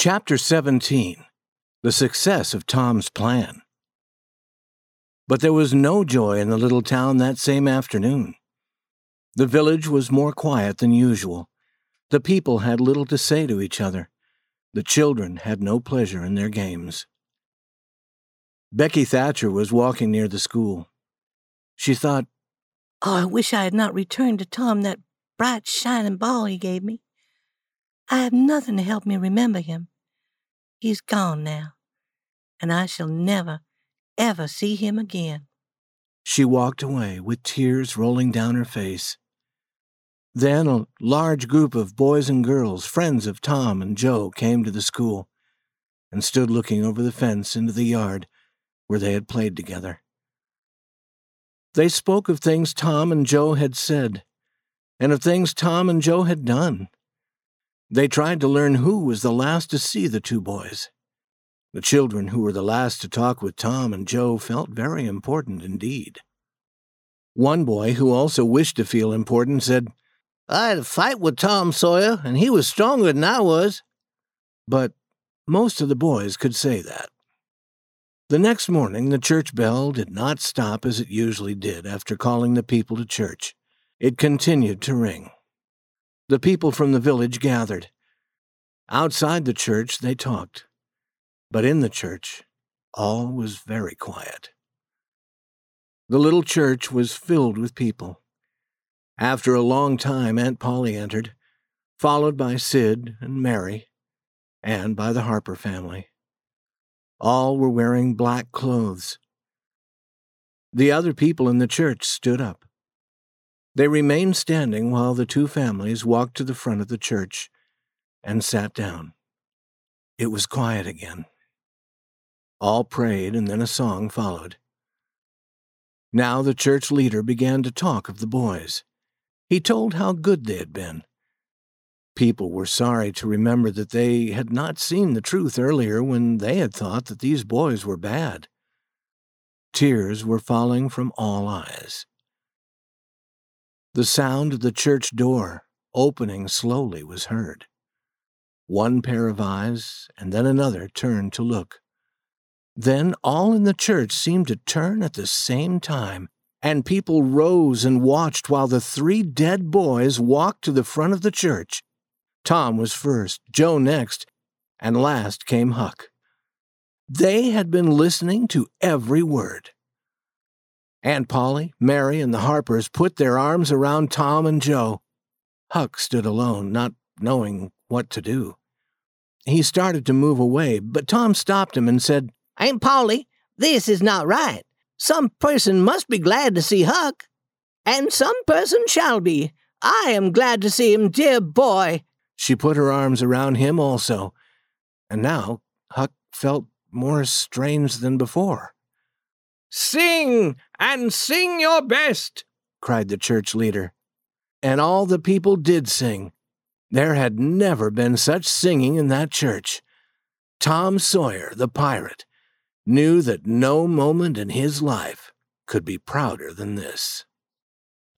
Chapter 17. The Success of Tom's Plan. But there was no joy in the little town that same afternoon. The village was more quiet than usual. The people had little to say to each other. The children had no pleasure in their games. Becky Thatcher was walking near the school. She thought, "Oh, I wish I had not returned to Tom that bright, shining ball he gave me. I have nothing to help me remember him. He's gone now, and I shall never, ever see him again." She walked away with tears rolling down her face. Then a large group of boys and girls, friends of Tom and Joe, came to the school and stood looking over the fence into the yard where they had played together. They spoke of things Tom and Joe had said, and of things Tom and Joe had done. They tried to learn who was the last to see the two boys. The children who were the last to talk with Tom and Joe felt very important indeed. One boy, who also wished to feel important, said, "I had a fight with Tom Sawyer, and he was stronger than I was." But most of the boys could say that. The next morning, the church bell did not stop as it usually did after calling the people to church. It continued to ring. The people from the village gathered. Outside the church, they talked. But in the church, all was very quiet. The little church was filled with people. After a long time, Aunt Polly entered, followed by Sid and Mary, and by the Harper family. All were wearing black clothes. The other people in the church stood up. They remained standing while the two families walked to the front of the church and sat down. It was quiet again. All prayed, and then a song followed. Now the church leader began to talk of the boys. He told how good they had been. People were sorry to remember that they had not seen the truth earlier when they had thought that these boys were bad. Tears were falling from all eyes. The sound of the church door opening slowly was heard. One pair of eyes and then another turned to look. Then all in the church seemed to turn at the same time, and people rose and watched while the three dead boys walked to the front of the church. Tom was first, Joe next, and last came Huck. They had been listening to every word. Aunt Polly, Mary, and the Harpers put their arms around Tom and Joe. Huck stood alone, not knowing what to do. He started to move away, but Tom stopped him and said, "Aunt Polly, this is not right. Some person must be glad to see Huck, and some person shall be. I am glad to see him, dear boy." She put her arms around him also, and now Huck felt more strange than before. "Sing, and sing your best," cried the church leader. And all the people did sing. There had never been such singing in that church. Tom Sawyer, the pirate, knew that no moment in his life could be prouder than this.